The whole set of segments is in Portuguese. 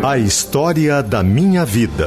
A história da minha vida.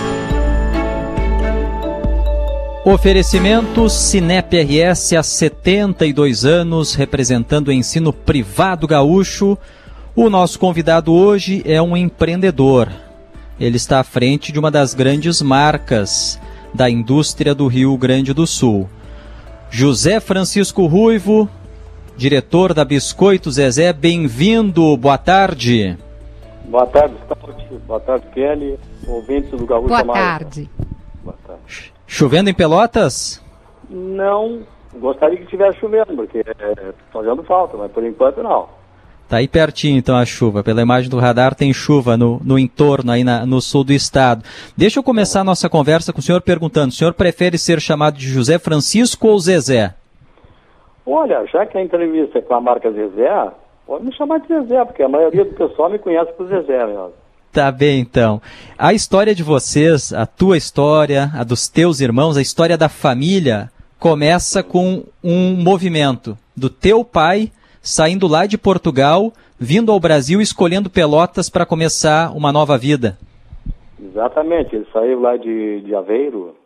Oferecimento Cinep RS há 72 anos, representando o ensino privado gaúcho. O nosso convidado hoje é um empreendedor. Ele está à frente de uma das grandes marcas da indústria do Rio Grande do Sul. José Francisco Ruivo, diretor da Biscoito Zezé, bem-vindo, boa tarde. Boa tarde, Stout. Boa tarde, Kelly, ouvintes do Gaúcho Boa Amargo. tarde. Boa tarde. Chovendo em Pelotas? Não, gostaria que estivesse chovendo, porque está fazendo falta, mas por enquanto não. Tá aí pertinho então a chuva, pela imagem do radar tem chuva no entorno aí no sul do estado. Deixa eu começar a nossa conversa com o senhor perguntando, o senhor prefere ser chamado de José Francisco ou Zezé? Olha, já que a entrevista é com a marca Zezé, pode me chamar de Zezé, porque a maioria do pessoal me conhece por Zezé mesmo. Tá bem então. A história de vocês, a tua história, a dos teus irmãos, a história da família, começa com um movimento do teu pai saindo lá de Portugal, vindo ao Brasil, escolhendo Pelotas para começar uma nova vida. Exatamente, ele saiu lá de Aveiro,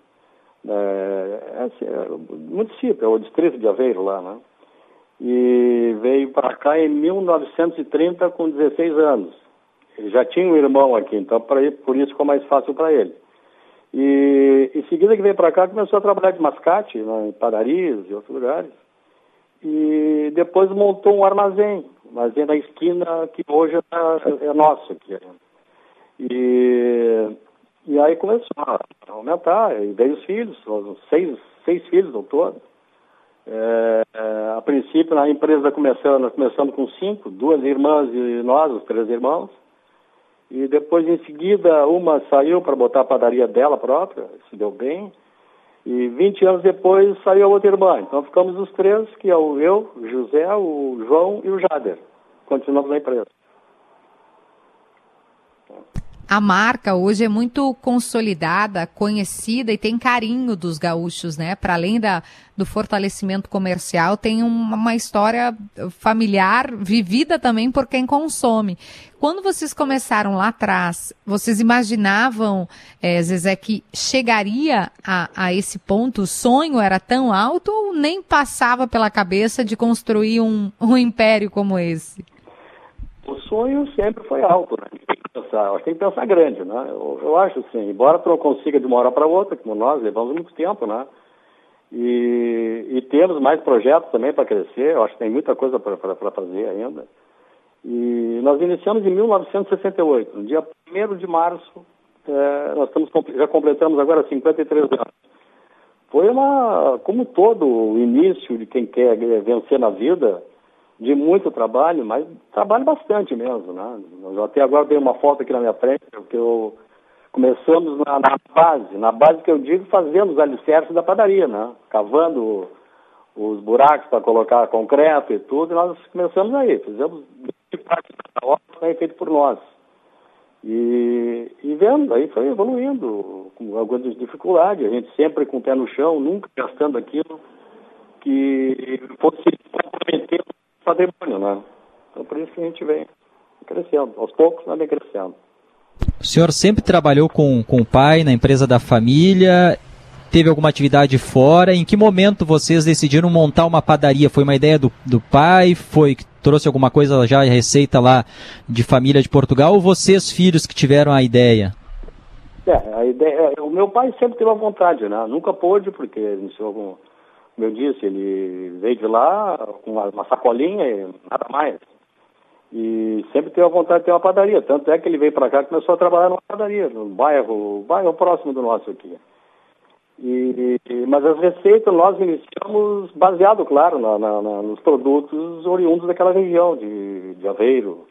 o município, é o distrito de Aveiro lá, né? E veio para cá em 1930 com 16 anos. Ele já tinha um irmão aqui, então por isso ficou mais fácil para ele. E em seguida que veio para cá, começou a trabalhar de mascate, né, em padarias e outros lugares. E depois montou um armazém na esquina que hoje é nosso aqui. E aí começou a aumentar, e veio os filhos, seis filhos ao todo. A princípio na empresa nós começamos com 5, 2 irmãs e nós, os 3 irmãos. E depois em seguida uma saiu para botar a padaria dela própria, se deu bem. E 20 anos depois saiu a outra irmã. Então ficamos os 3, que é eu, o José, o João e o Jader. Continuamos na empresa. A marca hoje é muito consolidada, conhecida e tem carinho dos gaúchos, né? Para além do fortalecimento comercial, tem uma história familiar vivida também por quem consome. Quando vocês começaram lá atrás, vocês imaginavam, Zezé, que chegaria a esse ponto? O sonho era tão alto ou nem passava pela cabeça de construir um império como esse? O sonho sempre foi alto, né? Tem que pensar grande, né? Eu acho assim, embora tu não consiga de uma hora para outra, como nós levamos muito tempo, né? E temos mais projetos também para crescer, eu acho que tem muita coisa para fazer ainda. E nós iniciamos em 1968, no dia 1º de março, já completamos agora 53 anos. Foi como todo o início de quem quer vencer na vida, de muito trabalho, mas trabalho bastante mesmo, né? Eu até agora tenho uma foto aqui na minha frente, porque começamos na base que eu digo, fazendo os alicerces da padaria, né? Cavando os buracos para colocar concreto e tudo, e nós começamos aí, fizemos parte da obra foi feita por nós. E vendo, aí foi evoluindo, com algumas dificuldades, a gente sempre com o pé no chão, nunca gastando aquilo que fosse comprometer patrimônio, né? Então por isso que a gente vem crescendo, aos poucos nós vem crescendo. O senhor sempre trabalhou com o pai na empresa da família, teve alguma atividade fora? Em que momento vocês decidiram montar uma padaria? Foi uma ideia do pai? Foi que trouxe alguma coisa já, receita lá de família de Portugal, ou vocês filhos que tiveram a ideia? A ideia, o meu pai sempre teve a vontade, né? Nunca pôde, porque como eu disse, ele veio de lá com uma sacolinha e nada mais. E sempre teve a vontade de ter uma padaria. Tanto é que ele veio para cá e começou a trabalhar numa padaria, no bairro próximo do nosso aqui. Mas as receitas nós iniciamos baseado, claro, nos produtos oriundos daquela região, de Aveiro.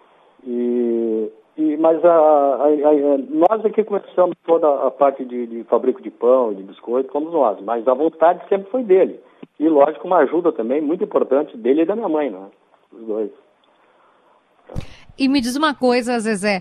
Mas nós aqui começamos toda a parte de fabrico de pão e de biscoito, fomos nós, mas a vontade sempre foi dele. E, lógico, uma ajuda também muito importante dele e da minha mãe, né? Os dois. E me diz uma coisa, Zezé,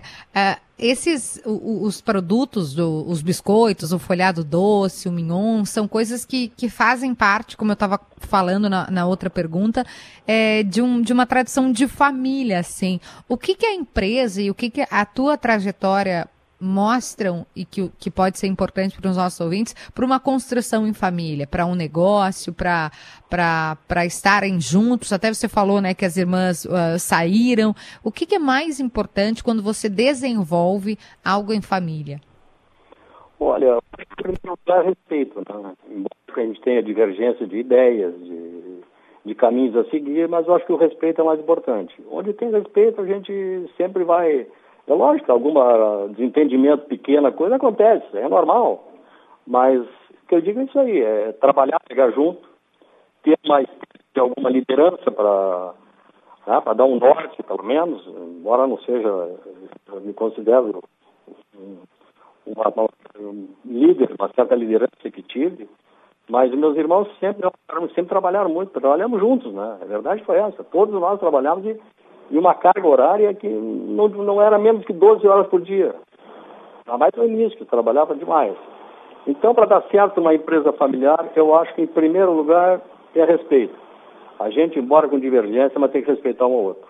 os produtos, os biscoitos, o folhado doce, o mignon, são coisas que fazem parte, como eu estava falando na outra pergunta, de uma tradição de família, assim. O que a empresa e o que a tua trajetória mostram e que pode ser importante para os nossos ouvintes, para uma construção em família, para um negócio, para estarem juntos? Até você falou, né, que as irmãs saíram. O que é mais importante quando você desenvolve algo em família? Olha, em primeiro lugar, respeito, né? Embora a gente tenha divergência de ideias, de caminhos a seguir, mas eu acho que o respeito é mais importante. Onde tem respeito, a gente sempre vai... É lógico, alguma desentendimento pequena coisa acontece, é normal. Mas o que eu digo é isso aí, é trabalhar, pegar junto, ter alguma liderança para dar um norte, pelo menos, embora não seja, eu me considero um líder, uma certa liderança que tive, mas meus irmãos sempre trabalharam muito, trabalhamos juntos, né? A verdade foi essa, todos nós trabalhamos e uma carga horária que não era menos que 12 horas por dia. Ainda mais no início, que trabalhava demais. Então, para dar certo uma empresa familiar, eu acho que, em primeiro lugar, é respeito. A gente, embora com divergência, mas tem que respeitar um ao outro.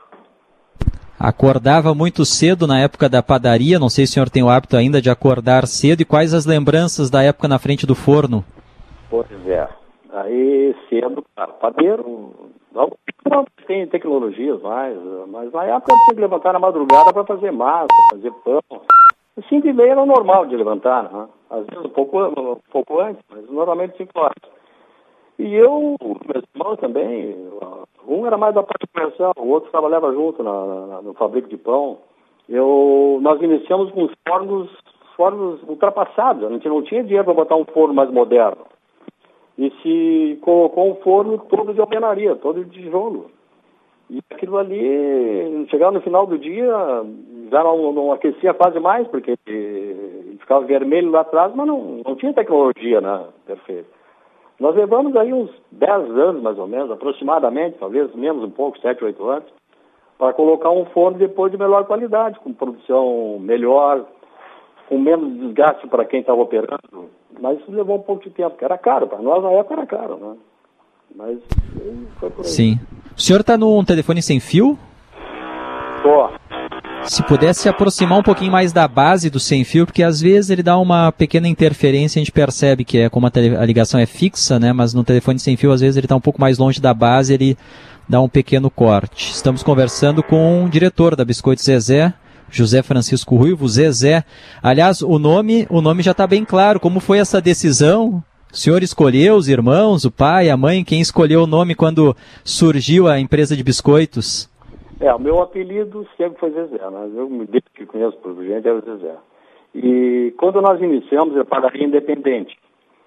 Acordava muito cedo na época da padaria, não sei se o senhor tem o hábito ainda de acordar cedo, e quais as lembranças da época na frente do forno? Pois é. Aí, cedo, padeiro... Não tem tecnologias mais, mas na época eu tinha que levantar na madrugada para fazer massa, fazer pão. 5h30 era normal de levantar, né? Às vezes um pouco antes, mas normalmente 5 horas. E meus irmãos também, um era mais da parte comercial, o outro trabalhava junto no fabrico de pão. Nós iniciamos com fornos ultrapassados, a gente não tinha dinheiro para botar um forno mais moderno. E se colocou um forno todo de alvenaria, todo de tijolo. E aquilo ali, chegava no final do dia, já não aquecia quase mais, porque ficava vermelho lá atrás, mas não tinha tecnologia, né? Perfeito. Nós levamos aí uns 10 anos, mais ou menos, aproximadamente, talvez menos um pouco, 7, 8 anos, para colocar um forno depois de melhor qualidade, com produção melhor, com menos desgaste para quem estava operando. Mas isso levou um pouco de tempo, porque era caro. Para nós, na época, era caro, né? Mas foi por aí. Sim. O senhor está num telefone sem fio? Tô. Se pudesse se aproximar um pouquinho mais da base do sem fio, porque às vezes ele dá uma pequena interferência, a gente percebe que como a ligação é fixa, né? Mas no telefone sem fio, às vezes ele está um pouco mais longe da base, ele dá um pequeno corte. Estamos conversando com o diretor da Biscoito Zezé, José Francisco Ruivo, Zezé. Aliás, o nome já está bem claro. Como foi essa decisão? O senhor escolheu os irmãos, o pai, a mãe? Quem escolheu o nome quando surgiu a empresa de biscoitos? O meu apelido sempre foi Zezé, né? Eu desde que conheço por gente é o Zezé. E quando nós iniciamos a padaria independente,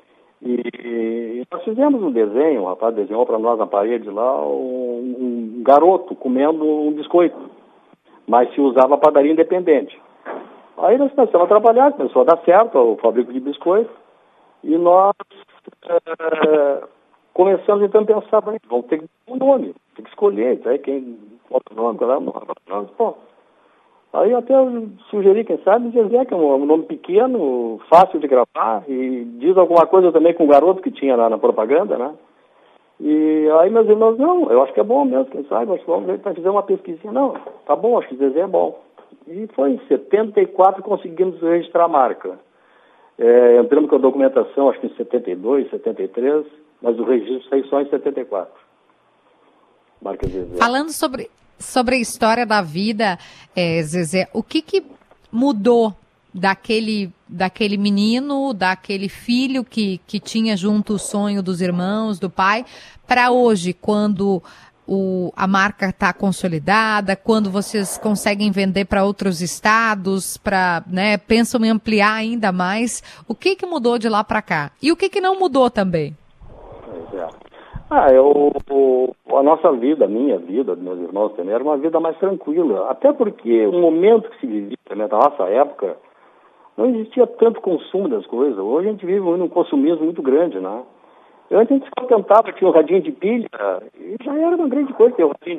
e nós fizemos um desenho, o rapaz desenhou para nós na parede lá, um garoto comendo um biscoito, mas se usava a padaria independente. Aí nós começamos a trabalhar, começou a dar certo o fabrico de biscoito, e nós começamos então a pensar, vamos ter que ter um nome, tem que escolher, aí quem bota o nome, qual é o nome. Bom, aí até eu sugeri, quem sabe, Zezé, que é um nome pequeno, fácil de gravar, e diz alguma coisa também com o garoto que tinha lá na propaganda, né? E aí meus irmãos, não, eu acho que é bom mesmo, quem sabe, acho que vamos ver, para fazer uma pesquisinha. Não, tá bom, acho que Zezé é bom. E foi em 74 conseguimos registrar a marca. Entramos com a documentação, acho que em 72, 73, mas o registro saiu só em 74. Marca Zezé. Falando sobre a história da vida, Zezé, o que mudou daquele menino, daquele filho que tinha junto o sonho dos irmãos, do pai, para hoje, quando a marca está consolidada, quando vocês conseguem vender para outros estados, pensam em ampliar ainda mais? O que mudou de lá para cá? E o que não mudou também? Pois é. A nossa vida, a minha vida, dos meus irmãos também, era uma vida mais tranquila. Até porque o momento que se vivia também, na nossa época, não existia tanto consumo das coisas. Hoje a gente vive num consumismo muito grande, né? Antes a gente se contentava, tinha um radinho de pilha, e já era uma grande coisa ter um radinho de pilha.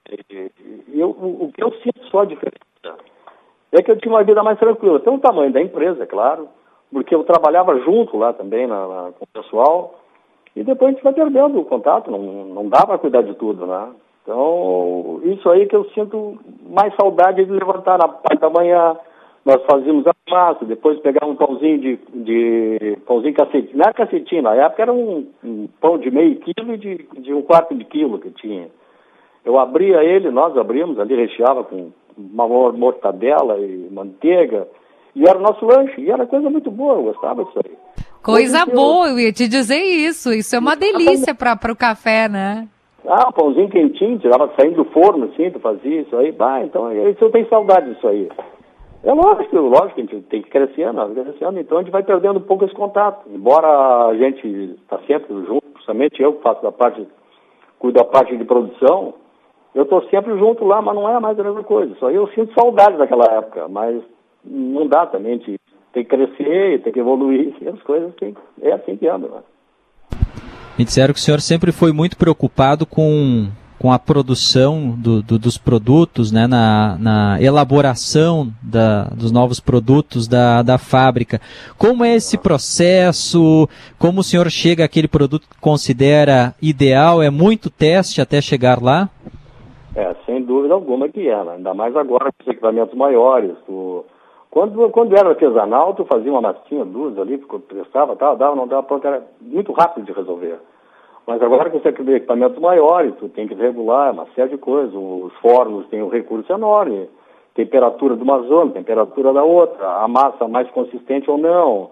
O que eu sinto só a diferença é que eu tinha uma vida mais tranquila. Tem o tamanho da empresa, é claro, porque eu trabalhava junto lá também com o pessoal, e depois a gente vai perdendo o contato, não dá para cuidar de tudo, né? Então, isso aí que eu sinto mais saudade de levantar na parte da manhã. Nós fazíamos a massa, depois pegar um pãozinho de pãozinho cacetinho. Não era cacetinho, na época era um pão de meio quilo e de um quarto de quilo que tinha. Eu abria ele, nós abrimos, ali recheava com uma mortadela e manteiga, e era o nosso lanche, e era coisa muito boa, eu gostava disso aí. Coisa boa, eu ia te dizer isso é uma delícia para o café, né? Ah, pãozinho quentinho, tirava saindo do forno, assim, tu fazia isso aí, então isso eu tenho saudade disso aí. É lógico que a gente tem que crescendo, então a gente vai perdendo um pouco esse contato. Embora a gente está sempre junto, principalmente eu que cuido da parte de produção, eu estou sempre junto lá, mas não é mais a mesma coisa. Só eu sinto saudade daquela época, mas não dá também, a gente tem que crescer, tem que evoluir, e as coisas é assim que anda, né? Me disseram que o senhor sempre foi muito preocupado com a produção dos produtos, né, na elaboração dos novos produtos da fábrica. Como é esse processo? Como o senhor chega àquele produto que considera ideal? É muito teste até chegar lá? Sem dúvida alguma que é, né? Ainda mais agora com os equipamentos maiores. Quando era artesanal, tu fazia uma massinha, duas ali, prestava, não dava, pronto, era muito rápido de resolver. Mas agora que você tem equipamentos maiores, tu tem que regular uma série de coisas. Os fornos têm um recurso enorme, temperatura de uma zona, temperatura da outra, a massa mais consistente ou não,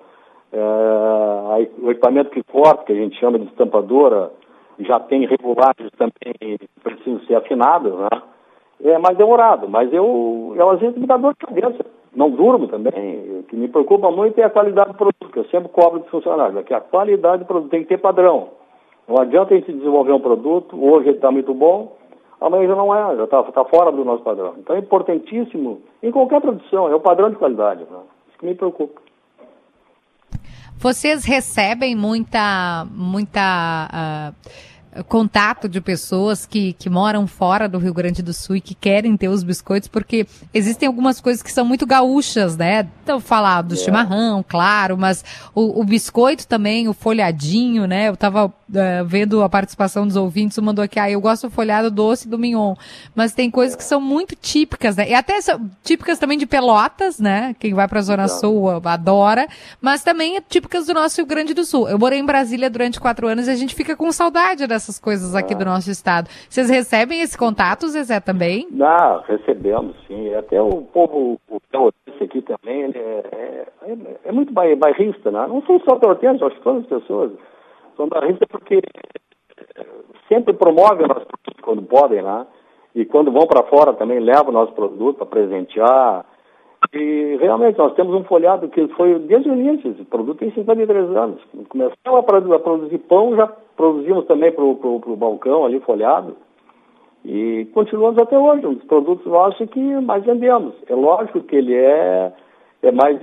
o equipamento que corta, que a gente chama de estampadora, já tem regulagens também que precisam ser afinadas, né? É mais demorado, mas eu às vezes me dá dor de cabeça. Não durmo também. O que me preocupa muito é a qualidade do produto, que eu sempre cobro dos funcionários. Aqui a qualidade do produto tem que ter padrão. Não adianta a gente desenvolver um produto, hoje ele está muito bom, amanhã já não é, já está fora do nosso padrão. Então é importantíssimo, em qualquer produção, é o padrão de qualidade, né? Isso que me preocupa. Vocês recebem muita contato de pessoas que moram fora do Rio Grande do Sul e que querem ter os biscoitos, porque existem algumas coisas que são muito gaúchas, né? Então, falar do chimarrão, claro, mas o biscoito também, o folhadinho, né? Eu estava vendo a participação dos ouvintes, mandou aqui, eu gosto do folhado doce do mignon, mas tem coisas que são muito típicas, né? E até são típicas também de Pelotas, né? Quem vai para a Zona Sul adora, mas também típicas do nosso Rio Grande do Sul. Eu morei em Brasília durante 4 anos e a gente fica com saudade dessas coisas aqui do nosso estado. Vocês recebem esse contato, Zezé, também? Não, recebemos, sim. Até o povo, o Hortense aqui também, ele é muito bairrista, né? Não são só o Hortense, acho que todas as pessoas são bairristas porque sempre promovem o nosso produto quando podem, né? E quando vão para fora também levam o nosso produto para presentear. E realmente nós temos um folhado que foi desde o início, esse produto tem 53 anos. Começamos a produzir pão, já produzimos também para o balcão ali folhado. E continuamos até hoje, um dos produtos nossos que mais vendemos. É lógico que ele é mais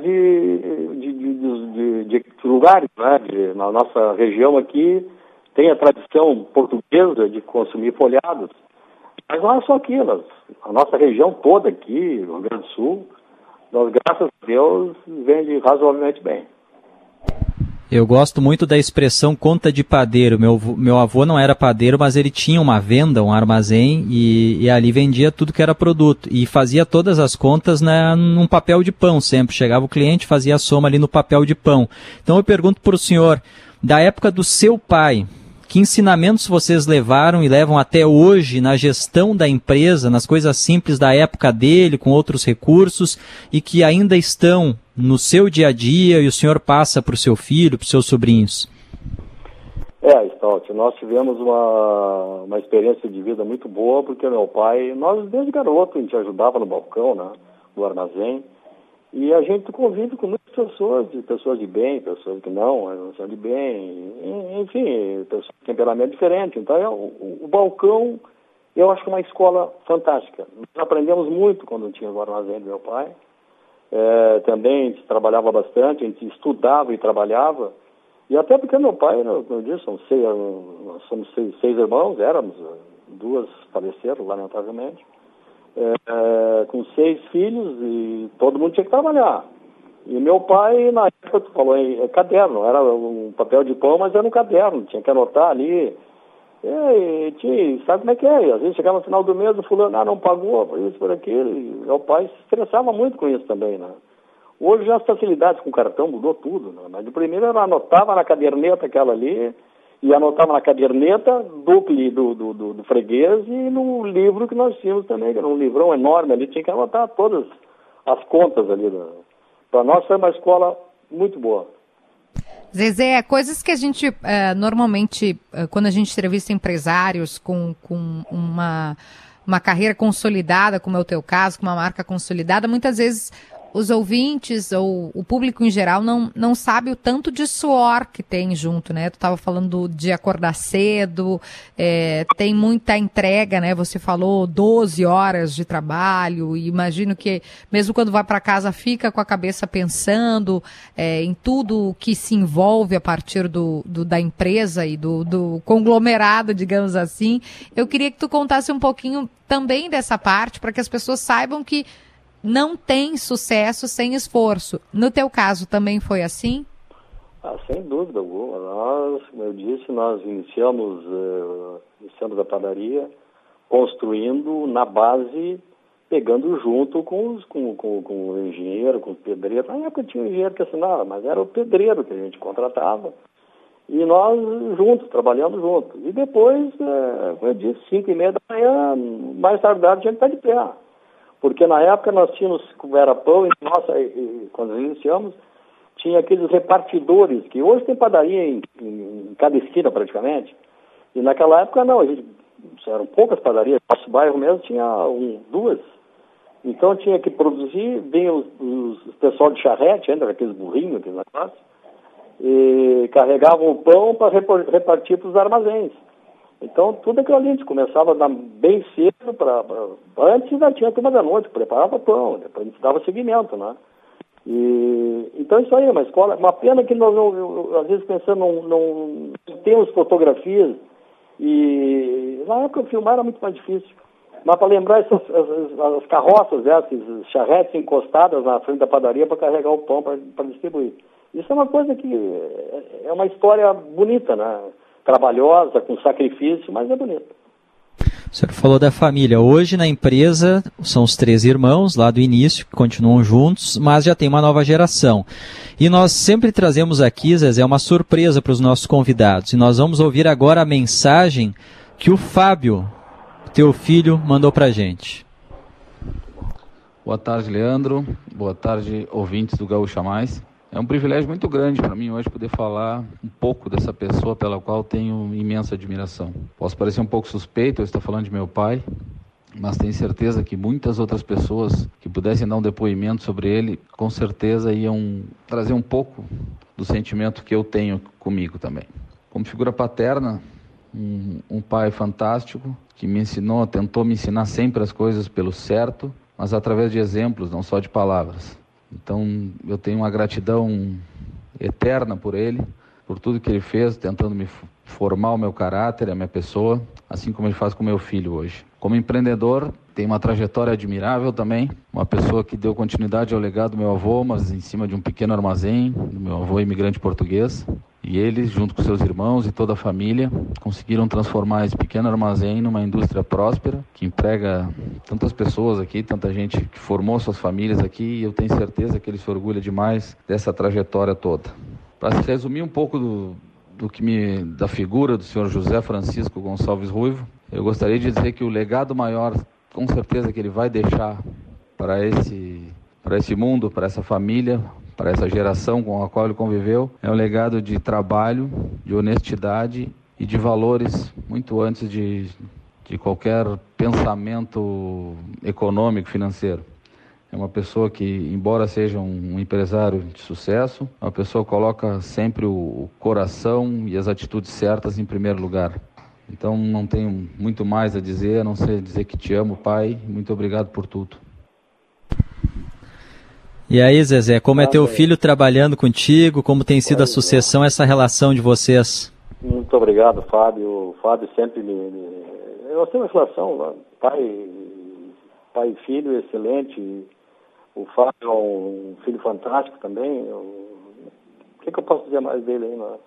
de lugares, né? Na nossa região aqui tem a tradição portuguesa de consumir folhados. Mas não é só aqui, a nossa região toda aqui, Rio Grande do Sul, nós, graças a Deus, vende razoavelmente bem. Eu gosto muito da expressão conta de padeiro. Meu avô não era padeiro, mas ele tinha uma venda, um armazém, e ali vendia tudo que era produto. E fazia todas as contas num papel de pão sempre. Chegava o cliente, fazia a soma ali no papel de pão. Então eu pergunto para o senhor, da época do seu pai, que ensinamentos vocês levaram e levam até hoje na gestão da empresa, nas coisas simples da época dele, com outros recursos, e que ainda estão no seu dia a dia e o senhor passa para o seu filho, para os seus sobrinhos? Stout, nós tivemos uma experiência de vida muito boa, porque meu pai, nós desde garoto, a gente ajudava no balcão, né, no armazém, e a gente convive com muitas pessoas de bem, pessoas que não são de bem, enfim, pessoas de temperamento diferente. Então, o balcão, eu acho que é uma escola fantástica. Nós aprendemos muito quando tinha o armazém do meu pai. Também a gente trabalhava bastante, a gente estudava e trabalhava. E até porque meu pai, como eu disse, nós somos seis irmãos, 2 faleceram, lamentavelmente, com 6 filhos e todo mundo tinha que trabalhar. E meu pai, na época, tu falou em caderno, era um papel de pão, mas era um caderno, tinha que anotar ali. Sabe como é que é? Às vezes chegava no final do mês, o fulano não pagou, por isso, por aquilo. E meu pai se estressava muito com isso também, né? Hoje já as facilidades com cartão mudou tudo, né? Mas de primeiro eu anotava na caderneta aquela ali, e anotava na caderneta do freguês e no livro que nós tínhamos também, que era um livrão enorme ali, tinha que anotar todas as contas ali. Para nós foi uma escola muito boa. Zezé, coisas que a gente normalmente, quando a gente entrevista empresários com uma carreira consolidada, como é o teu caso, com uma marca consolidada, muitas vezes os ouvintes ou o público em geral não sabe o tanto de suor que tem junto, né? Tu estava falando de acordar cedo, tem muita entrega, né? Você falou 12 horas de trabalho, e imagino que mesmo quando vai para casa fica com a cabeça pensando em tudo que se envolve a partir da empresa e do conglomerado, digamos assim. Eu queria que tu contasse um pouquinho também dessa parte, para que as pessoas saibam que não tem sucesso sem esforço. No teu caso também foi assim? Sem dúvida alguma. Nós, como eu disse, nós iniciamos a padaria construindo na base, pegando junto com o engenheiro, com o pedreiro. Na época tinha um engenheiro que assinava, mas era o pedreiro que a gente contratava. E nós juntos, trabalhando juntos. E depois, como eu disse, 5h30 da manhã, mais tardado, tinha que estar de pé. Porque na época nós tínhamos, como era pão, quando iniciamos, tinha aqueles repartidores, que hoje tem padaria em cada esquina praticamente, e naquela época não, eram poucas padarias, nosso bairro mesmo tinha 2. Então tinha que produzir, vinha os pessoal de charrete, ainda aqueles burrinhos, aqueles negócios, e carregavam o pão para repartir para os armazéns. Então, tudo aquilo ali, a gente começava a dar bem cedo, antes ainda tinha a turma da noite, preparava pão, depois a gente dava seguimento, né? Então, isso aí é uma escola, uma pena que nós às vezes pensando, não temos fotografias, e na época filmar era muito mais difícil. Mas para lembrar as carroças, esses charretes encostadas na frente da padaria para carregar o pão para distribuir. Isso é uma coisa que é uma história bonita, né? Trabalhosa, com sacrifício, mas é bonito. O senhor falou da família. Hoje na empresa são os 3 irmãos lá do início, que continuam juntos, mas já tem uma nova geração. E nós sempre trazemos aqui, Zezé, uma surpresa para os nossos convidados. E nós vamos ouvir agora a mensagem que o Fábio, teu filho, mandou para a gente. Boa tarde, Leandro. Boa tarde, ouvintes do Gaúcha Mais. É um privilégio muito grande para mim hoje poder falar um pouco dessa pessoa pela qual tenho imensa admiração. Posso parecer um pouco suspeito, eu estou falando de meu pai, mas tenho certeza que muitas outras pessoas que pudessem dar um depoimento sobre ele, com certeza iam trazer um pouco do sentimento que eu tenho comigo também. Como figura paterna, um pai fantástico que me ensinou, tentou me ensinar sempre as coisas pelo certo, mas através de exemplos, não só de palavras. Então, eu tenho uma gratidão eterna por ele, por tudo que ele fez, tentando me formar o meu caráter, a minha pessoa, assim como ele faz com meu filho hoje. Como empreendedor, tem uma trajetória admirável também, uma pessoa que deu continuidade ao legado do meu avô, mas em cima de um pequeno armazém, do meu avô imigrante português. E eles, junto com seus irmãos e toda a família, conseguiram transformar esse pequeno armazém numa indústria próspera, que emprega tantas pessoas aqui, tanta gente que formou suas famílias aqui, e eu tenho certeza que eles se orgulham demais dessa trajetória toda. Para se resumir um pouco da figura do senhor José Francisco Gonçalves Ruivo, eu gostaria de dizer que o legado maior, com certeza, que ele vai deixar para esse mundo, para essa família, para essa geração com a qual ele conviveu, é um legado de trabalho, de honestidade e de valores muito antes de qualquer pensamento econômico, financeiro. É uma pessoa que, embora seja um empresário de sucesso, é uma pessoa que coloca sempre o coração e as atitudes certas em primeiro lugar. Então não tenho muito mais a dizer, a não ser dizer que te amo, pai, muito obrigado por tudo. E aí, Zezé, como é teu filho trabalhando contigo? Como tem sido a sucessão, essa relação de vocês? Muito obrigado, Fábio. O Fábio sempre nós temos uma relação, né? Pai e filho excelente. O Fábio é um filho fantástico também. O que eu posso dizer mais dele aí, né?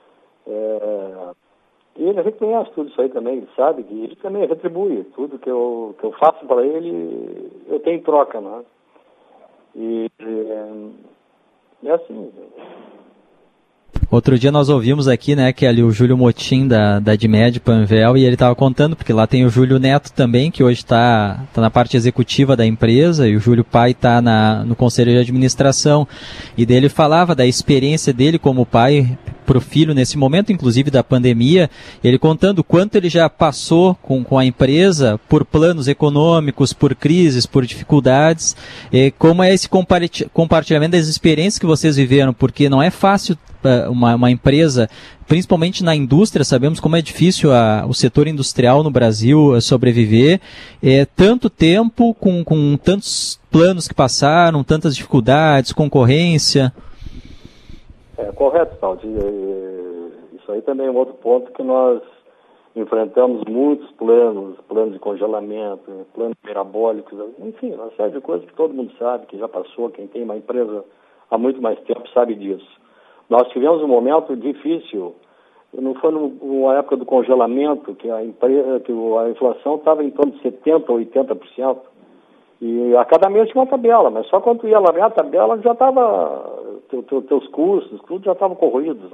E ele reconhece tudo isso aí também, ele sabe que ele também retribui tudo que eu faço para ele, eu tenho em troca, né? E é assim. Outro dia nós ouvimos aqui, né, que é ali o Júlio Motim da Admed Panvel, e ele estava contando, porque lá tem o Júlio Neto também, que hoje está na parte executiva da empresa, e o Júlio pai está no conselho de administração, e dele falava da experiência dele como pai para o filho nesse momento, inclusive da pandemia, ele contando quanto ele já passou com a empresa por planos econômicos, por crises, por dificuldades, e como é esse compartilhamento das experiências que vocês viveram, porque não é fácil uma empresa, principalmente na indústria, sabemos como é difícil o setor industrial no Brasil sobreviver, tanto tempo, com tantos planos que passaram, tantas dificuldades, concorrência. Correto, Claudio. Isso aí também é um outro ponto que nós enfrentamos muitos planos de congelamento, planos metabólicos, enfim, uma série de coisas que todo mundo sabe, que já passou, quem tem uma empresa há muito mais tempo sabe disso. Nós tivemos um momento difícil, não foi numa época do congelamento, que a inflação estava em torno de 70% ou 80%, e a cada mês tinha uma tabela, mas só quando tu ia lá ver a tabela já estava, teus custos, tudo já estavam corroídos.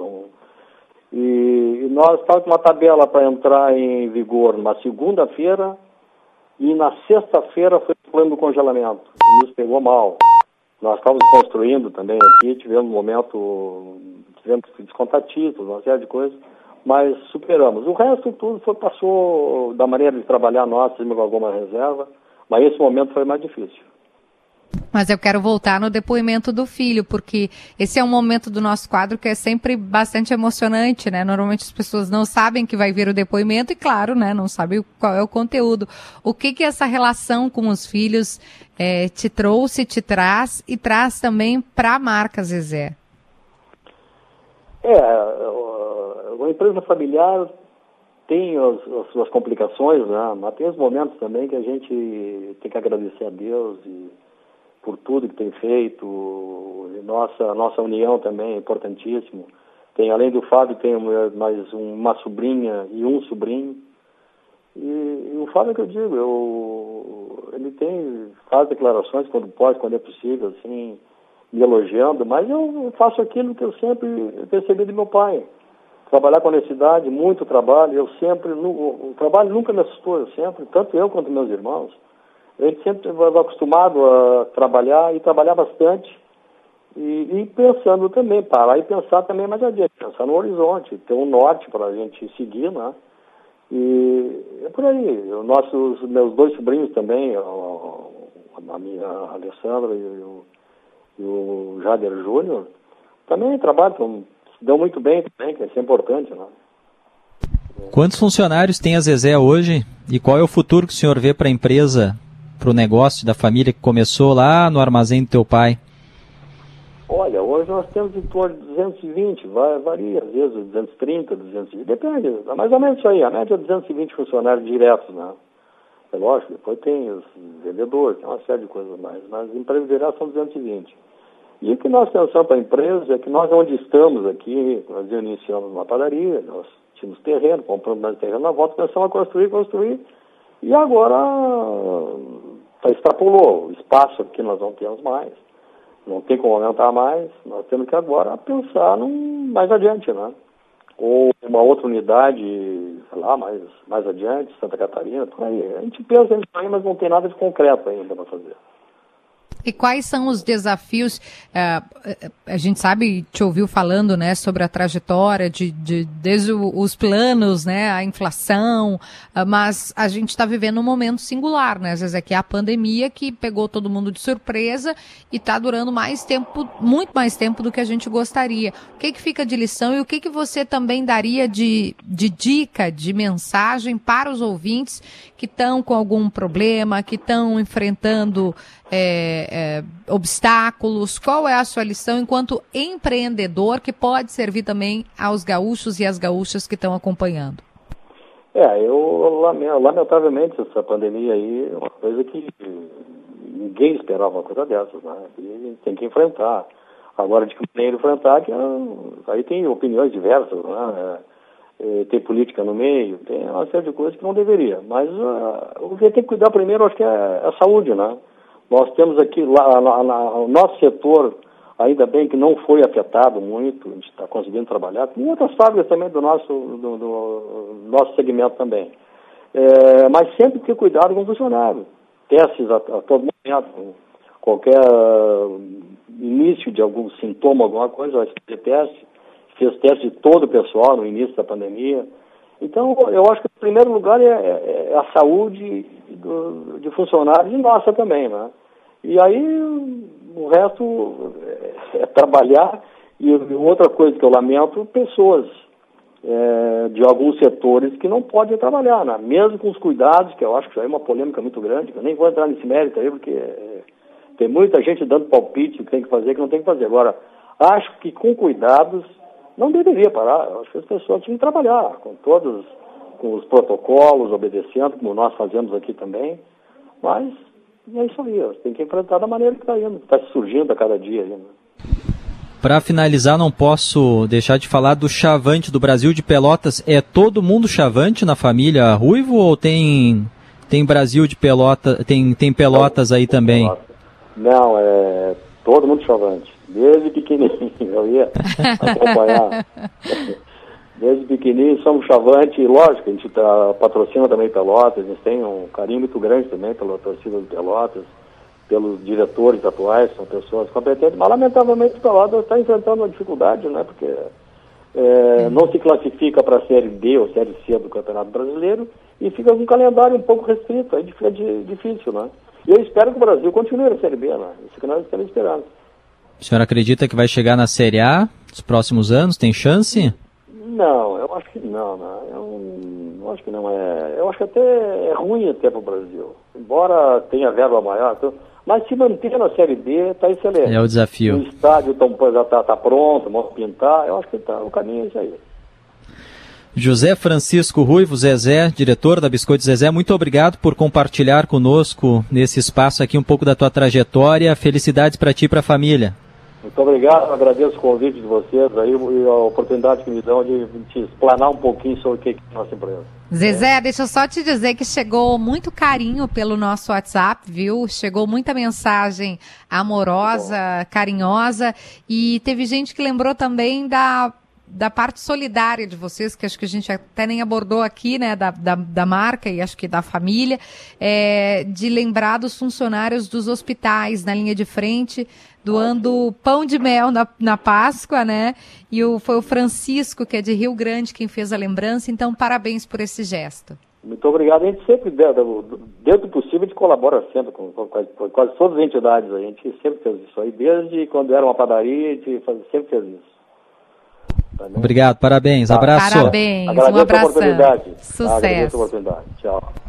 E nós estávamos com uma tabela para entrar em vigor na segunda-feira, e na sexta-feira foi o plano do congelamento, e nos pegou mal. Nós estávamos construindo também aqui, tivemos um momento, tivemos que descontar títulos, uma série de coisas, mas superamos. O resto tudo passou da maneira de trabalhar nossa, com alguma reserva, mas esse momento foi mais difícil. Mas eu quero voltar no depoimento do filho, porque esse é um momento do nosso quadro que é sempre bastante emocionante, né? Normalmente as pessoas não sabem que vai vir o depoimento e, claro, né, não sabem qual é o conteúdo. O que essa relação com os filhos te trouxe, te traz e traz também para a marca Zezé? Uma empresa familiar tem as suas complicações, né? Mas tem os momentos também que a gente tem que agradecer a Deus por tudo que tem feito. E nossa união também é importantíssimo. Além do Fábio, tem mais uma sobrinha e um sobrinho. E o Fábio, que eu digo, ele faz declarações quando pode, quando é possível, assim, me elogiando, mas eu faço aquilo que eu sempre percebi do meu pai. Trabalhar com honestidade, muito trabalho, o trabalho nunca me assustou, tanto eu quanto meus irmãos, a gente sempre vai acostumado a trabalhar e trabalhar bastante, e pensando também, parar e pensar também mais adiante, pensar no horizonte, ter um norte para a gente seguir, né? E é por aí. Meus dois sobrinhos também, a minha Alessandra e o Jader Júnior, também trabalham, dão muito bem também, que isso é importante, né? Quantos funcionários tem a Zezé hoje e qual é o futuro que o senhor vê para a empresa, para o negócio da família que começou lá no armazém do teu pai? Olha, hoje nós temos em torno de 220, varia, às vezes 230, 220, depende, é mais ou menos isso aí, a média é 220 funcionários diretos, né? É lógico, depois tem os vendedores, tem uma série de coisas mais, mas empresas diretas são 220. E o que nós pensamos para a empresa é que nós, onde estamos aqui, nós iniciamos uma padaria, nós tínhamos terreno, compramos mais terreno na volta, pensamos a construir, e agora extrapolou o espaço aqui, nós não temos mais, não tem como aumentar mais, nós temos que agora pensar mais adiante, né? Ou uma outra unidade, sei lá, mais adiante, Santa Catarina, por aí. A gente pensa nisso aí, mas não tem nada de concreto ainda para fazer. E quais são os desafios? A gente sabe, te ouviu falando, né, sobre a trajetória desde os planos, né, a inflação, mas a gente está vivendo um momento singular, né? Às vezes aqui é a pandemia que pegou todo mundo de surpresa e está durando mais tempo, muito mais tempo do que a gente gostaria. O que fica de lição e o que você também daria de dica, de mensagem para os ouvintes que estão com algum problema, que estão enfrentando obstáculos? Qual é a sua lição enquanto empreendedor que pode servir também aos gaúchos e às gaúchas que estão acompanhando? Lamentavelmente, essa pandemia aí é uma coisa que ninguém esperava uma coisa dessas, né? E tem que enfrentar. Agora, de que maneira enfrentar, aí tem opiniões diversas, né? Tem política no meio, tem uma série de coisas que não deveria. Mas o que tem que cuidar primeiro, acho que é a saúde, né? Nós temos aqui, o nosso setor, ainda bem que não foi afetado muito, a gente está conseguindo trabalhar, tem outras fábricas também do nosso segmento também. Mas sempre ter cuidado com o funcionário. Testes a todo momento, qualquer início de algum sintoma, alguma coisa, vai fazer teste. Fez teste de todo o pessoal no início da pandemia. Então, eu acho que o primeiro lugar é a saúde de funcionários e nossa também, né? E aí, o resto é trabalhar. E outra coisa que eu lamento, pessoas de alguns setores que não podem trabalhar, né? Mesmo com os cuidados, que eu acho que já é uma polêmica muito grande, que eu nem vou entrar nesse mérito aí, porque tem muita gente dando palpite do que tem que fazer e que não tem que fazer. Agora, acho que com cuidados não deveria parar. Eu acho que as pessoas tinham que trabalhar com os protocolos, obedecendo, como nós fazemos aqui também. Mas é isso aí, você tem que enfrentar da maneira que está indo, que está surgindo a cada dia. Né? Para finalizar, não posso deixar de falar do Chavante do Brasil de Pelotas. É todo mundo Chavante na família Ruivo ou tem Brasil de Pelotas, tem Pelotas aí também? Não, é todo mundo Chavante. Desde pequenininho, eu ia acompanhar. Desde pequenininho somos Chavante, e lógico, a gente patrocina também Pelotas, a gente tem um carinho muito grande também pela torcida de Pelotas, pelos diretores atuais, são pessoas competentes, mas lamentavelmente Pelotas está enfrentando uma dificuldade, né, porque não se classifica para a Série D ou Série C do Campeonato Brasileiro e fica com um calendário um pouco restrito, aí fica difícil, né. E eu espero que o Brasil continue na Série B, né, isso que nós estamos esperando. O senhor acredita que vai chegar na Série A nos próximos anos? Tem chance? Não, eu acho que não, né? Eu acho que não é. Eu acho que até é ruim até para o Brasil. Embora tenha verba maior, mas se manter na Série B está excelente. É o desafio. O estádio já está pronto, vamos pintar, eu acho que o caminho é isso aí. José Francisco Ruivo, Zezé, diretor da Biscoito Zezé, muito obrigado por compartilhar conosco nesse espaço aqui um pouco da tua trajetória. Felicidades para ti e para a família. Muito obrigado, agradeço o convite de vocês aí e a oportunidade que me dão de te explanar um pouquinho sobre o que é a nossa empresa. Zezé, deixa eu só te dizer que chegou muito carinho pelo nosso WhatsApp, viu? Chegou muita mensagem amorosa, carinhosa, e teve gente que lembrou também da parte solidária de vocês, que acho que a gente até nem abordou aqui, né, da marca e acho que da família, de lembrar dos funcionários dos hospitais na linha de frente, doando pão de mel na Páscoa, né, e foi o Francisco, que é de Rio Grande, quem fez a lembrança, então parabéns por esse gesto. Muito obrigado, a gente sempre, dentro do possível, a gente colabora sempre com quase todas as entidades, a gente sempre fez isso aí, desde quando era uma padaria, a gente sempre fez isso. Obrigado, parabéns, abraço. Parabéns, agradeço um abraço. A oportunidade. Sucesso. Agradeço a oportunidade. Tchau.